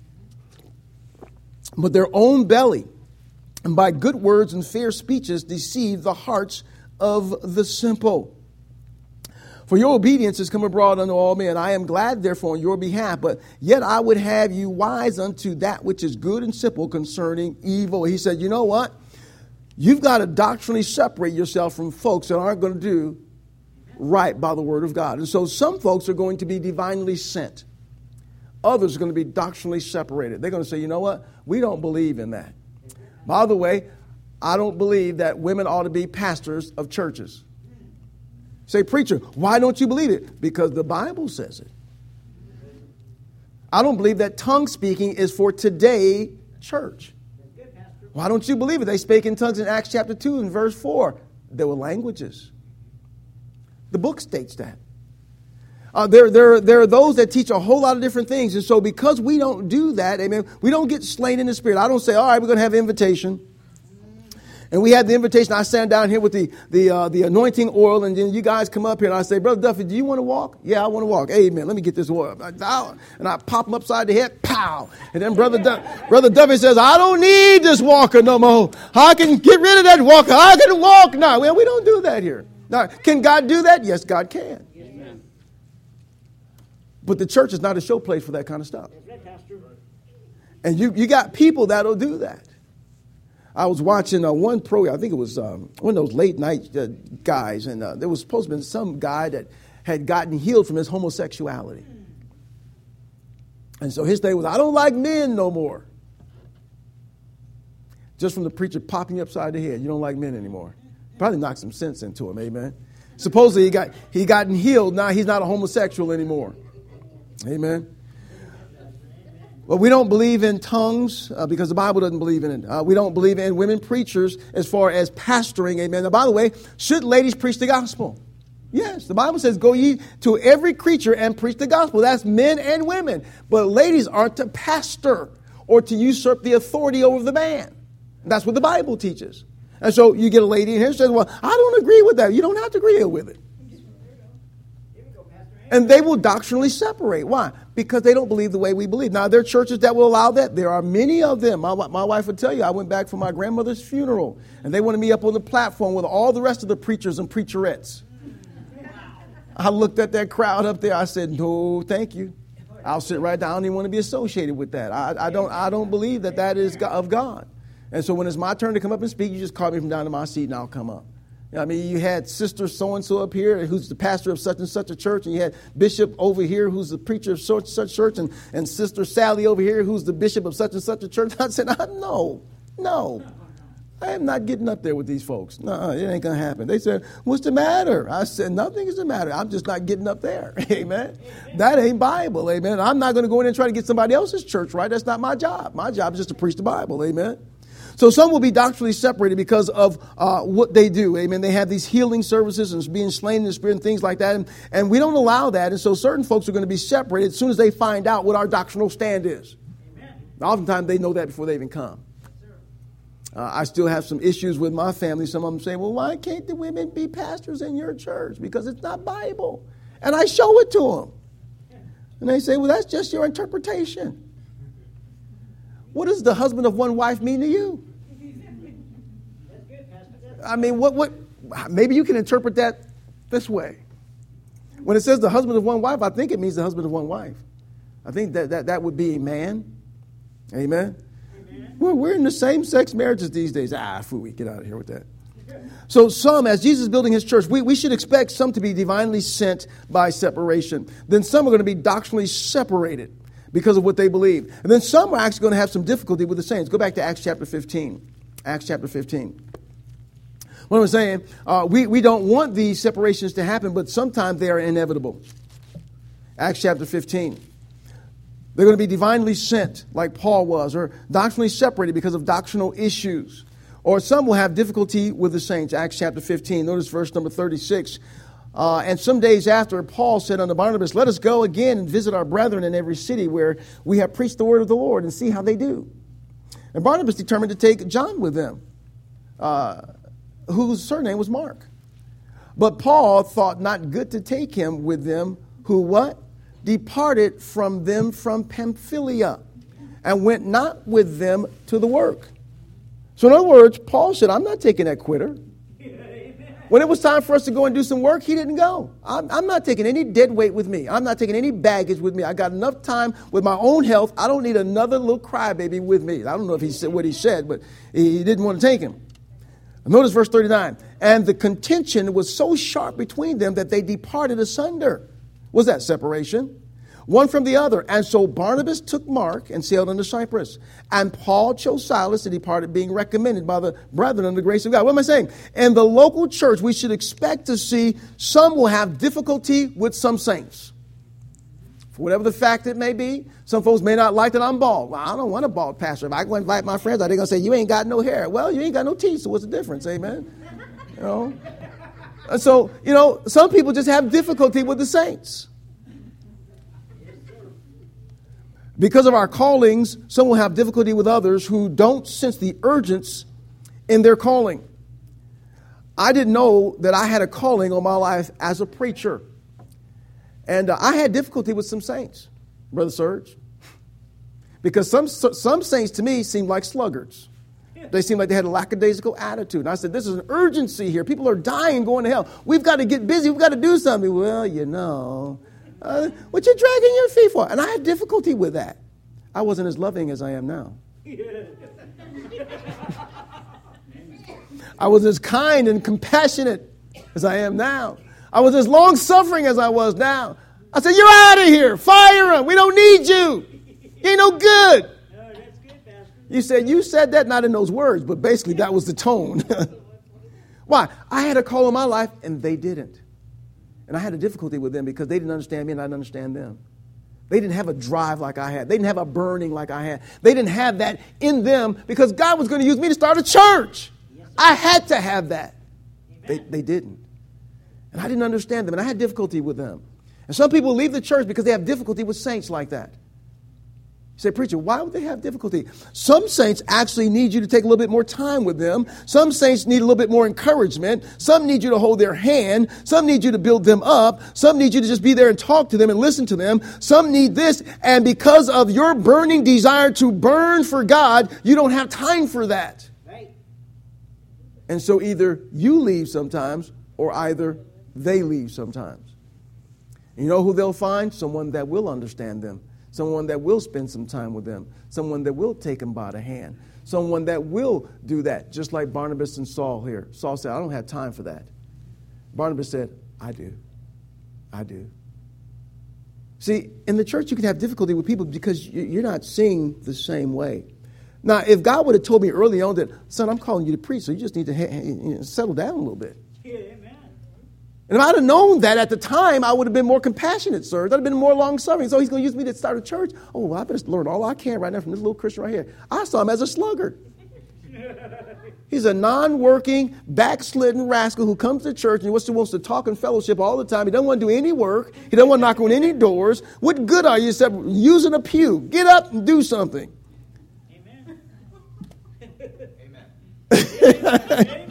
but their own belly, and by good words and fair speeches deceive the hearts of the simple. For your obedience is come abroad unto all men. I am glad, therefore, on your behalf. But yet I would have you wise unto that which is good and simple concerning evil. He said, you know what? You've got to doctrinally separate yourself from folks that aren't going to do right by the word of God. And so some folks are going to be divinely sent. Others are going to be doctrinally separated. They're going to say, you know what? We don't believe in that. By the way, I don't believe that women ought to be pastors of churches. Say, preacher, why don't you believe it? Because the Bible says it. I don't believe that tongue speaking is for today church. Why don't you believe it? They spake in tongues in Acts chapter two and verse four. There were languages. The book states that. Uh, there, there, there are those that teach a whole lot of different things. And so because we don't do that, amen, we don't get slain in the spirit. I don't say, all right, we're going to have invitation. And we had the invitation. I stand down here with the the uh, the anointing oil, and then you guys come up here, and I say, Brother Duffy, do you want to walk? Yeah, I want to walk. Amen. Let me get this oil. And I pop him upside the head, pow. And then Brother du- Brother Duffy says, I don't need this walker no more. I can get rid of that walker. I can walk now. Well, we don't do that here. Now, can God do that? Yes, God can. Amen. But the church is not a show place for that kind of stuff. And you, you got people that'll do that. I was watching uh, one program, I think it was um, one of those late night uh, guys, and uh, there was supposed to be some guy that had gotten healed from his homosexuality. And so his thing was, I don't like men no more. Just from the preacher popping you upside the head, you don't like men anymore. Probably knocked some sense into him, amen. Supposedly he got he gotten healed, now he's not a homosexual anymore. Amen. Well, we don't believe in tongues uh, because the Bible doesn't believe in it. Uh, we don't believe in women preachers as far as pastoring. Amen. Now, by the way, should ladies preach the gospel? Yes. The Bible says, go ye to every creature and preach the gospel. That's men and women. But ladies aren't to pastor or to usurp the authority over the man. That's what the Bible teaches. And so you get a lady in here who says, well, I don't agree with that. You don't have to agree with it. And they will doctrinally separate. Why? Because they don't believe the way we believe. Now, there are churches that will allow that. There are many of them. My, my wife would tell you, I went back for my grandmother's funeral, and they wanted me up on the platform with all the rest of the preachers and preacherettes. I looked at that crowd up there. I said, no, thank you. I'll sit right down. I don't even want to be associated with that. I, I don't I don't believe that that is of God. And so when it's my turn to come up and speak, you just call me from down to my seat, and I'll come up. I mean, you had Sister so-and-so up here who's the pastor of such and such a church, and you had Bishop over here who's the preacher of such and such church, and, and Sister Sally over here who's the bishop of such and such a church. I said, no, no, I am not getting up there with these folks. No, it ain't going to happen. They said, what's the matter? I said, nothing is the matter. I'm just not getting up there. Amen. That ain't Bible. Amen. I'm not going to go in and try to get somebody else's church right. That's not my job. My job is just to preach the Bible. Amen. So some will be doctrinally separated because of uh, what they do. Amen. They have these healing services and being slain in the spirit and things like that. And, and we don't allow that. And so certain folks are going to be separated as soon as they find out what our doctrinal stand is. Amen. Oftentimes they know that before they even come. Uh, I still have some issues with my family. Some of them say, well, why can't the women be pastors in your church? Because it's not Bible. And I show it to them. And they say, well, that's just your interpretation. What does the husband of one wife mean to you? I mean, what, what, maybe you can interpret that this way. When it says the husband of one wife, I think it means the husband of one wife. I think that that, that would be a man. Amen. Amen. Well, we're in the same-sex marriages these days. Ah, fooey, get out of here with that. So some, as Jesus is building his church, we, we should expect some to be divinely sent by separation. Then some are going to be doctrinally separated because of what they believe. And then some are actually going to have some difficulty with the saints. Go back to Acts chapter fifteen. Acts chapter fifteen. What I'm saying, uh, we, we don't want these separations to happen, but sometimes they are inevitable. Acts chapter fifteen. They're going to be divinely sent, like Paul was, or doctrinally separated because of doctrinal issues. Or some will have difficulty with the saints. Acts chapter fifteen. Notice verse number thirty-six. Uh, and some days after, Paul said unto Barnabas, let us go again and visit our brethren in every city where we have preached the word of the Lord and see how they do. And Barnabas determined to take John with them, uh, whose surname was Mark. But Paul thought not good to take him with them, who what? Departed from them from Pamphylia, and went not with them to the work. So in other words, Paul said, I'm not taking that quitter. When it was time for us to go and do some work, he didn't go. I'm, I'm not taking any dead weight with me. I'm not taking any baggage with me. I got enough time with my own health. I don't need another little crybaby with me. I don't know if he said what he said, but he didn't want to take him. Notice verse thirty-nine. And the contention was so sharp between them that they departed asunder. What's that? Separation. One from the other. And so Barnabas took Mark and sailed unto Cyprus. And Paul chose Silas and departed, being recommended by the brethren under the grace of God. What am I saying? In the local church, we should expect to see some will have difficulty with some saints. For whatever the fact it may be, some folks may not like that I'm bald. Well, I don't want a bald pastor. If I go invite my friends, are they going to say, you ain't got no hair? Well, you ain't got no teeth, so what's the difference? Amen? You know? And so, you know, some people just have difficulty with the saints. Because of our callings, some will have difficulty with others who don't sense the urgency in their calling. I didn't know that I had a calling on my life as a preacher. And uh, I had difficulty with some saints, Brother Serge. Because some some saints to me seemed like sluggards. They seemed like they had a lackadaisical attitude. And I said, this is an urgency here. People are dying, going to hell. We've got to get busy. We've got to do something. Well, you know... Uh, what you dragging your feet for? And I had difficulty with that. I wasn't as loving as I am now. I wasn't as kind and compassionate as I am now. I was as long-suffering as I was now. I said, you're out of here. Fire him. We don't need you. You ain't no good. No, that's good, Pastor. You said, you said that not in those words, but basically that was the tone. Why? I had a call in my life and they didn't. And I had a difficulty with them because they didn't understand me and I didn't understand them. They didn't have a drive like I had. They didn't have a burning like I had. They didn't have that in them because God was going to use me to start a church. Yes, I had to have that. They, they didn't. And I didn't understand them and I had difficulty with them. And some people leave the church because they have difficulty with saints like that. You say, preacher, why would they have difficulty? Some saints actually need you to take a little bit more time with them. Some saints need a little bit more encouragement. Some need you to hold their hand. Some need you to build them up. Some need you to just be there and talk to them and listen to them. Some need this. And because of your burning desire to burn for God, you don't have time for that. Right. And so either you leave sometimes or either they leave sometimes. And you know who they'll find? Someone that will understand them. Someone that will spend some time with them. Someone that will take them by the hand. Someone that will do that, just like Barnabas and Saul here. Saul said, I don't have time for that. Barnabas said, I do. I do. See, in the church, you can have difficulty with people because you're not seeing the same way. Now, if God would have told me early on that, son, I'm calling you to preach, so you just need to ha- ha- settle down a little bit. Yeah, amen. And if I'd have known that at the time, I would have been more compassionate, sir. I'd have been more long-suffering. So he's going to use me to start a church. Oh, well, I better learn all I can right now from this little Christian right here. I saw him as a sluggard. He's a non-working, backslidden rascal who comes to church and wants to talk and fellowship all the time. He doesn't want to do any work. He doesn't want to knock on any doors. What good are you except using a pew? Get up and do something. Amen. Amen.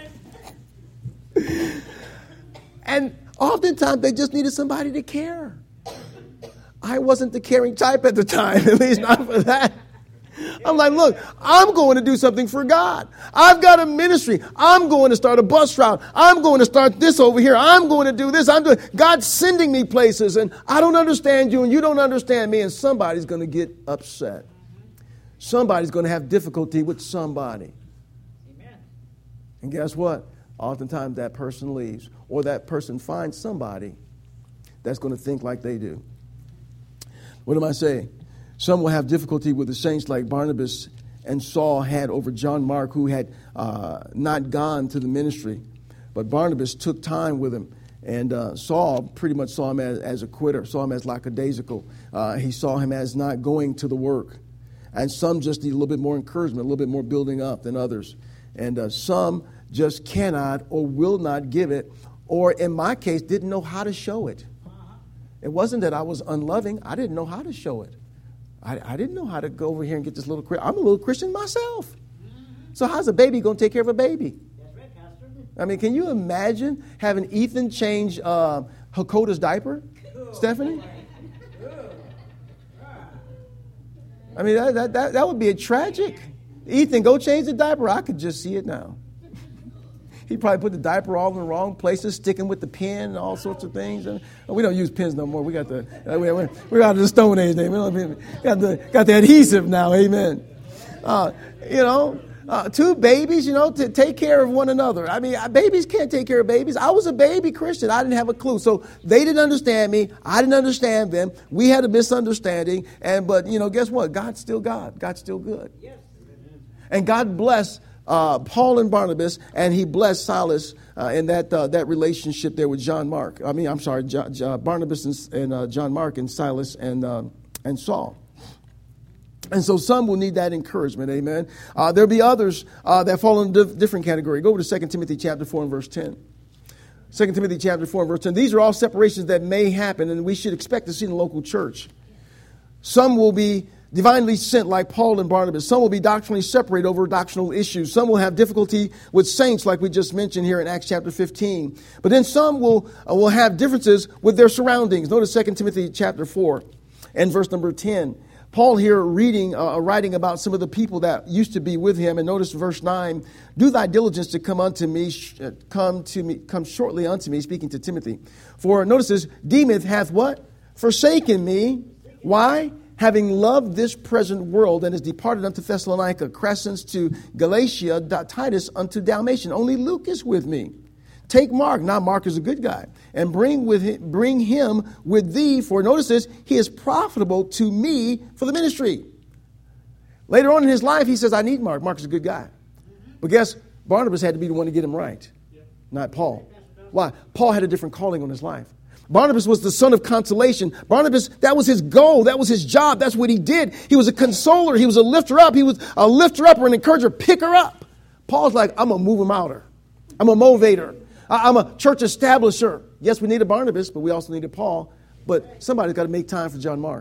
Amen. And oftentimes they just needed somebody to care. I wasn't the caring type at the time, at least not for that. I'm like, look, I'm going to do something for God. I've got a ministry. I'm going to start a bus route. I'm going to start this over here. I'm going to do this. I'm doing. God's sending me places, and I don't understand you, and you don't understand me, and somebody's going to get upset. Somebody's going to have difficulty with somebody. Amen. And guess what? Oftentimes that person leaves, or that person finds somebody that's going to think like they do. What am I saying? Some will have difficulty with the saints like Barnabas and Saul had over John Mark, who had uh, not gone to the ministry. But Barnabas took time with him. And uh, Saul pretty much saw him as, as a quitter, saw him as lackadaisical. Uh, he saw him as not going to the work. And some just need a little bit more encouragement, a little bit more building up than others. And uh, some just cannot or will not give it, or in my case, didn't know how to show it. It wasn't that I was unloving. I didn't know how to show it. I, I didn't know how to go over here and get this little Christian. I'm a little Christian myself. So how's a baby going to take care of a baby? That's right, Pastor. I mean, can you imagine having Ethan change uh, Hakoda's diaper, Stephanie? I mean, that, that, that, that would be a tragic. Ethan, go change the diaper. I could just see it now. He probably put the diaper all in the wrong places, sticking with the pen and all sorts of things. And we don't use pens no more. We got the we, we're out of the Stone Age. We don't, we got the got the adhesive now. Amen. Uh, you know, uh, two babies, you know, to take care of one another. I mean, babies can't take care of babies. I was a baby Christian. I didn't have a clue. So they didn't understand me. I didn't understand them. We had a misunderstanding. And but, you know, guess what? God's still God. God's still good. Yes. And God blessed uh, Paul and Barnabas, and he blessed Silas uh, in that uh, that relationship there with John Mark. I mean, I'm sorry, John, John, Barnabas and, and uh, John Mark and Silas and uh, and Saul. And so some will need that encouragement, amen. Uh, there'll be others uh, that fall in a diff- different category. Go over to Second Timothy chapter four and verse ten. Second Timothy chapter four and verse ten. These are all separations that may happen, and we should expect to see in the local church. Some will be divinely sent like Paul and Barnabas. Some will be doctrinally separated over doctrinal issues. Some will have difficulty with saints like we just mentioned here in Acts chapter fifteen. But then some will, uh, will have differences with their surroundings. Notice Second Timothy chapter four and verse number ten. Paul here reading, uh, writing about some of the people that used to be with him. And notice verse nine, do thy diligence to come unto me, sh- come to me, come shortly unto me, speaking to Timothy. For notice this, Demas hath what? Forsaken me. Why? Having loved this present world, and is departed unto Thessalonica, Crescens to Galatia, Titus unto Dalmatia. Only Luke is with me. Take Mark, now Mark is a good guy, and bring with him, bring him with thee, for notice this, he is profitable to me for the ministry. Later on in his life, he says, I need Mark. Mark is a good guy. But guess, Barnabas had to be the one to get him right, not Paul. Why? Paul had a different calling on his life. Barnabas was the son of consolation. Barnabas, that was his goal. That was his job. That's what he did. He was a consoler. He was a lifter up. He was a lifter up or an encourager. Pick her up. Paul's like, I'm going to move him out her. I'm a motivator. I'm a church establisher. Yes, we need a Barnabas, but we also need a Paul. But somebody's got to make time for John Mark.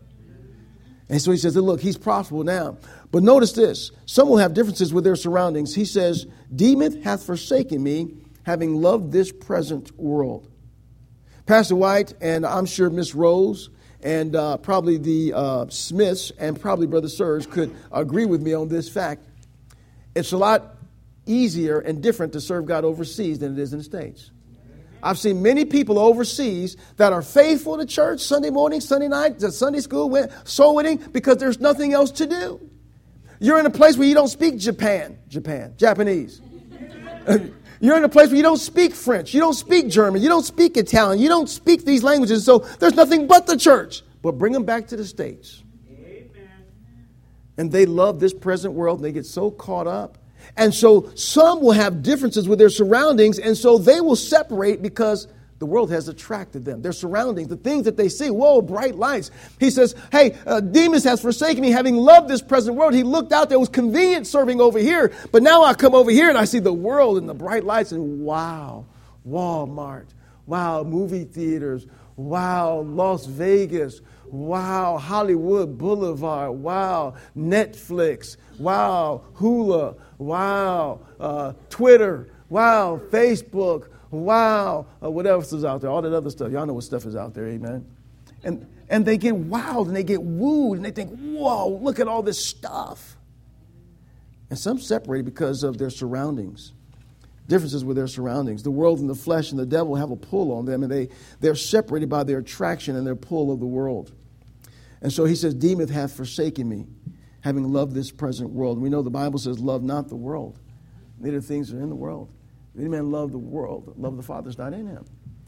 And so he says, look, he's profitable now. But notice this. Some will have differences with their surroundings. He says, Demas hath forsaken me, having loved this present world. Pastor White, and I'm sure Miss Rose, and uh, probably the uh, Smiths, and probably Brother Serge could agree with me on this fact. It's a lot easier and different to serve God overseas than it is in the States. I've seen many people overseas that are faithful to church Sunday morning, Sunday night, to Sunday school, soul winning, because there's nothing else to do. You're in a place where you don't speak Japan, Japan, Japanese. You're in a place where you don't speak French, you don't speak German, you don't speak Italian, you don't speak these languages, so there's nothing but the church. But bring them back to the States. Amen. And they love this present world, and they get so caught up. And so some will have differences with their surroundings, and so they will separate because the world has attracted them. Their surroundings, the things that they see, whoa, bright lights. He says, hey, uh, Demas has forsaken me, having loved this present world. He looked out there, it was convenient serving over here, but now I come over here and I see the world and the bright lights, and wow, Walmart, wow, movie theaters, wow, Las Vegas, wow, Hollywood Boulevard, wow, Netflix, wow, Hula, wow, uh, Twitter, wow, Facebook, wow, uh, what else is out there? All that other stuff. Y'all know what stuff is out there, amen? And and they get wild and they get wooed and they think, whoa, look at all this stuff. And some separate because of their surroundings. Differences with their surroundings. The world and the flesh and the devil have a pull on them, and they, they're separated by their attraction and their pull of the world. And so he says, Demas hath forsaken me, having loved this present world. And we know the Bible says, love not the world, neither things are in the world. If any man love the world, love of the Father is not in him.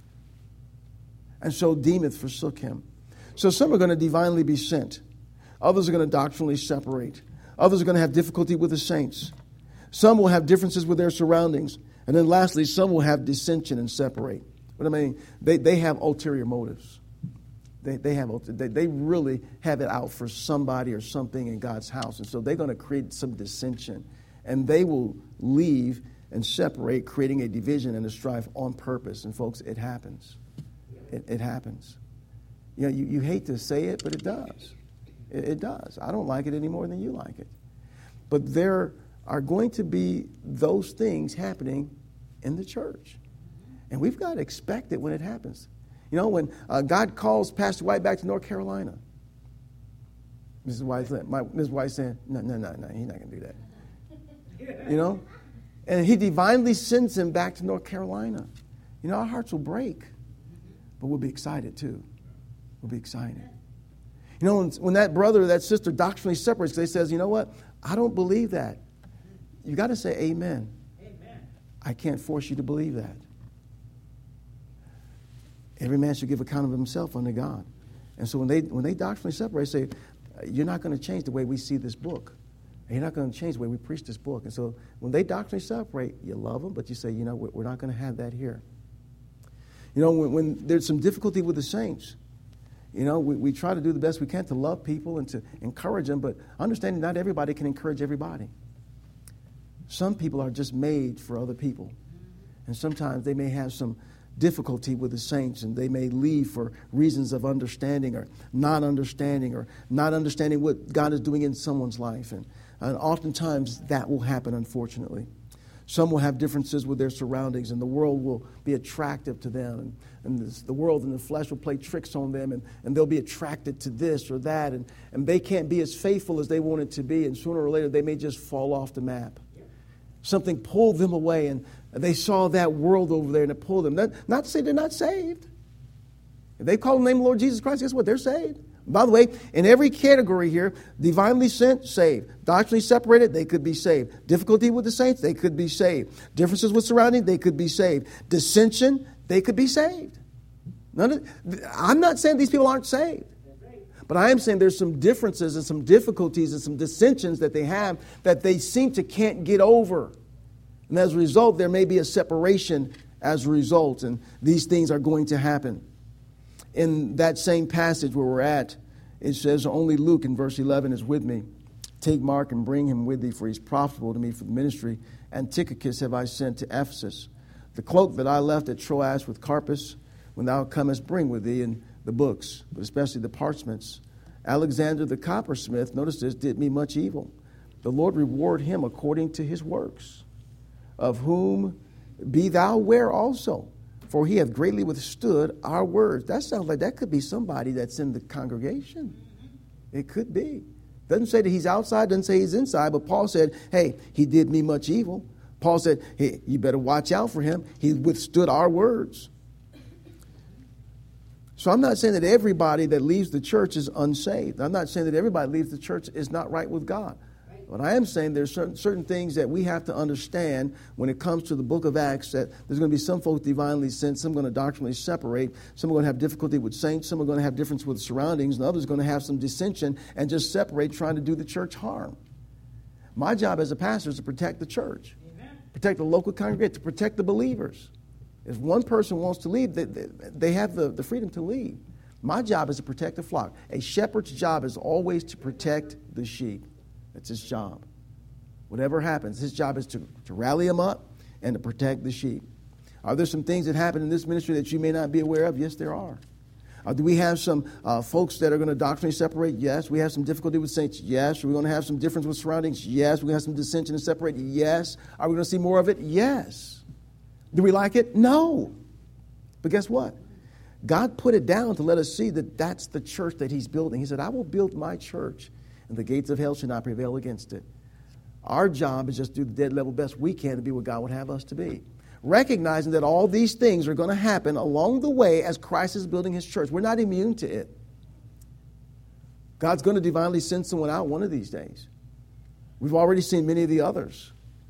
And so Demas forsook him. So some are going to divinely be sent. Others are going to doctrinally separate. Others are going to have difficulty with the saints. Some will have differences with their surroundings. And then lastly, some will have dissension and separate. What I mean, they, they have ulterior motives. They, they, have, they, they really have it out for somebody or something in God's house. And so they're going to create some dissension. And they will leave and separate, creating a division and a strife on purpose. And folks, it happens. It, it happens. You know, you, you hate to say it, but it does. It, it does. I don't like it any more than you like it. But there are going to be those things happening in the church. And we've got to expect it when it happens. You know, when uh, God calls Pastor White back to North Carolina, Missus White, my, Missus White saying, no, no, no, no, he's not going to do that. You know? And he divinely sends him back to North Carolina. You know, our hearts will break, but we'll be excited too. We'll be excited. You know, when, when that brother or that sister doctrinally separates, they says, you know what? I don't believe that. you got to say amen. Amen. I can't force you to believe that. Every man should give account of himself unto God. And so when they when they doctrinally separate, say, you're not going to change the way we see this book. You're not going to change the way we preach this book. And so when they doctrinally separate, you love them, but you say, you know, we're not going to have that here. You know, when, when there's some difficulty with the saints, you know, we, we try to do the best we can to love people and to encourage them, but understanding not everybody can encourage everybody. Some people are just made for other people. And sometimes they may have some difficulty with the saints, and they may leave for reasons of understanding or not understanding or not understanding what God is doing in someone's life. And, and oftentimes that will happen, unfortunately. Some will have differences with their surroundings, and the world will be attractive to them. And, and this, the world and the flesh will play tricks on them, and, and they'll be attracted to this or that. And, and they can't be as faithful as they want it to be, and sooner or later they may just fall off the map. Something pulled them away, and they saw that world over there, and it pulled them. Not, not to say they're not saved. If they call the name of the Lord Jesus Christ, guess what? They're saved. By the way, in every category here, divinely sent, saved. Doctrinally separated, they could be saved. Difficulty with the saints, they could be saved. Differences with surroundings, they could be saved. Dissension, they could be saved. None of, I'm not saying these people aren't saved. But I am saying there's some differences and some difficulties and some dissensions that they have that they seem to can't get over. And as a result, there may be a separation as a result. And these things are going to happen. In that same passage where we're at, it says, only Luke in verse eleven is with me. Take Mark and bring him with thee, for he's profitable to me for the ministry. And Tychicus have I sent to Ephesus. The cloak that I left at Troas with Carpus, when thou comest, bring with thee, and the books, but especially the parchments. Alexander the coppersmith, notice this, did me much evil. The Lord reward him according to his works, of whom be thou aware also, for he hath greatly withstood our words. That sounds like that could be somebody that's in the congregation. It could be. Doesn't say that he's outside, doesn't say he's inside, but Paul said, hey, he did me much evil. Paul said, hey, you better watch out for him. He withstood our words. So I'm not saying that everybody that leaves the church is unsaved. I'm not saying that everybody leaves the church is not right with God. But I am saying there's certain, certain things that we have to understand when it comes to the book of Acts, that there's going to be some folks divinely sent, some going to doctrinally separate, some are going to have difficulty with saints, some are going to have difference with surroundings, and others are going to have some dissension and just separate, trying to do the church harm. My job as a pastor is to protect the church, Amen. Protect the local congregation, to protect the believers. If one person wants to leave, they, they have the, the freedom to leave. My job is to protect the flock. A shepherd's job is always to protect the sheep. That's his job. Whatever happens, his job is to, to rally them up and to protect the sheep. Are there some things that happen in this ministry that you may not be aware of? Yes, there are. Uh, do we have some uh, folks that are going to doctrinally separate? Yes. We have some difficulty with saints? Yes. Are we going to have some difference with surroundings? Yes. We're going to have some dissension and separate? Yes. Are we going to see more of it? Yes. Do we like it? No. But guess what? God put it down to let us see that that's the church that he's building. He said, I will build my church, and the gates of hell shall not prevail against it. Our job is just to do the dead level best we can to be what God would have us to be. Recognizing that all these things are going to happen along the way as Christ is building his church. We're not immune to it. God's going to divinely send someone out one of these days. We've already seen many of the others.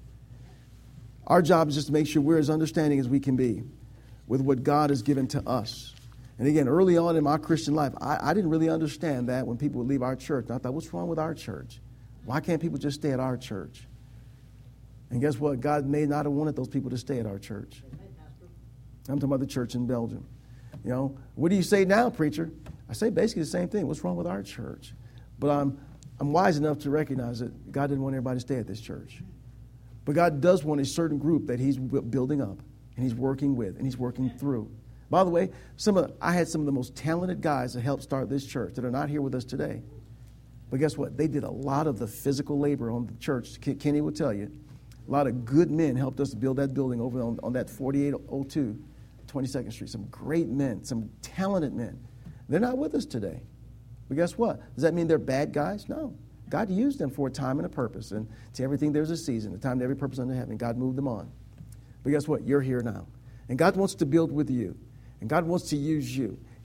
Our job is just to make sure we're as understanding as we can be with what God has given to us. And again, early on in my Christian life, I, I didn't really understand that when people would leave our church. And I thought, what's wrong with our church? Why can't people just stay at our church? And guess what? God may not have wanted those people to stay at our church. I'm talking about the church in Belgium. You know, what do you say now, preacher? I say basically the same thing. What's wrong with our church? But I'm, I'm wise enough to recognize that God didn't want everybody to stay at this church. But God does want a certain group that he's building up, and he's working with, and he's working through. By the way, some of I had some of the most talented guys that helped start this church that are not here with us today. But guess what? They did a lot of the physical labor on the church. Kenny will tell you. A lot of good men helped us build that building over on, on that forty-eight oh two twenty-second Street. Some great men, some talented men. They're not with us today. But guess what? Does that mean they're bad guys? No. God used them for a time and a purpose. And to everything there's a season, a time to every purpose under heaven. God moved them on. But guess what? You're here now. And God wants to build with you. And God wants to use you.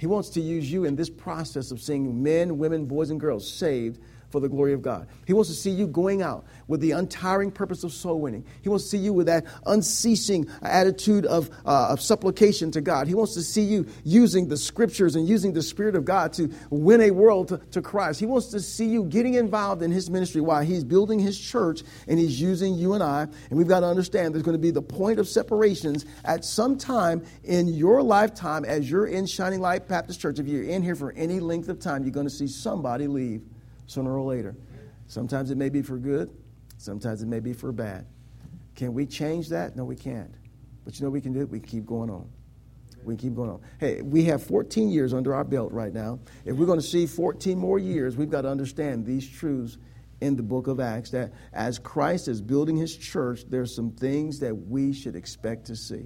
He wants to use you in this process of seeing men, women, boys, and girls saved for the glory of God. He wants to see you going out with the untiring purpose of soul winning. He wants to see you with that unceasing attitude of, uh, of supplication to God. He wants to see you using the scriptures and using the Spirit of God to win a world to, to Christ. He wants to see you getting involved in his ministry while he's building his church and he's using you and I. And we've got to understand there's going to be the point of separations at some time in your lifetime as you're in Shining Light Baptist Church. If you're in here for any length of time, you're going to see somebody leave sooner or later. Sometimes it may be for good. Sometimes it may be for bad. Can we change that? No, we can't. But you know what we can do? We can keep going on. We can keep going on. Hey, we have fourteen years under our belt right now. If we're going to see fourteen more years, we've got to understand these truths in the book of Acts, that as Christ is building his church, there's some things that we should expect to see.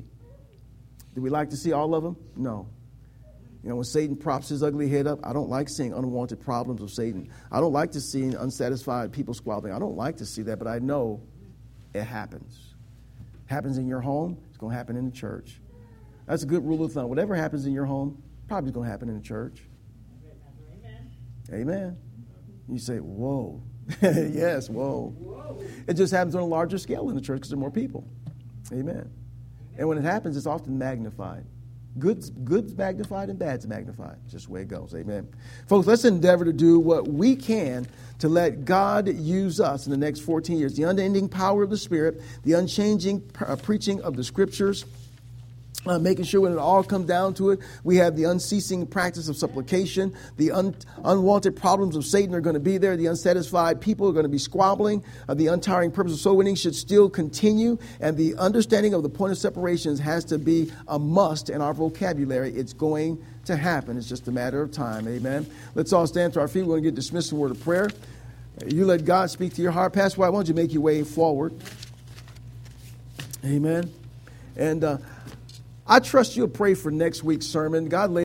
Do we like to see all of them? No. You know, when Satan props his ugly head up, I don't like seeing unwanted problems of Satan. I don't like to see unsatisfied people squabbling. I don't like to see that, but I know it happens. It happens in your home, it's going to happen in the church. That's a good rule of thumb. Whatever happens in your home, probably going to happen in the church. Amen. Amen. You say, whoa. Yes, whoa. whoa. It just happens on a larger scale in the church because there are more people. Amen. And when it happens, it's often magnified. Good's, good's magnified and bad's magnified. Just the way it goes. Amen. Folks, let's endeavor to do what we can to let God use us in the next fourteen years. The unending power of the Spirit, the unchanging uh, preaching of the Scriptures, Uh, making sure when it all comes down to it, we have the unceasing practice of supplication. The un- unwanted problems of Satan are going to be there. The unsatisfied people are going to be squabbling. Uh, the untiring purpose of soul winning should still continue. And the understanding of the point of separations has to be a must in our vocabulary. It's going to happen. It's just a matter of time. Amen. Let's all stand to our feet. We're going to get dismissed in a word of prayer. You let God speak to your heart. Pastor White, why don't you make your way forward? Amen. And uh, I trust you'll pray for next week's sermon. God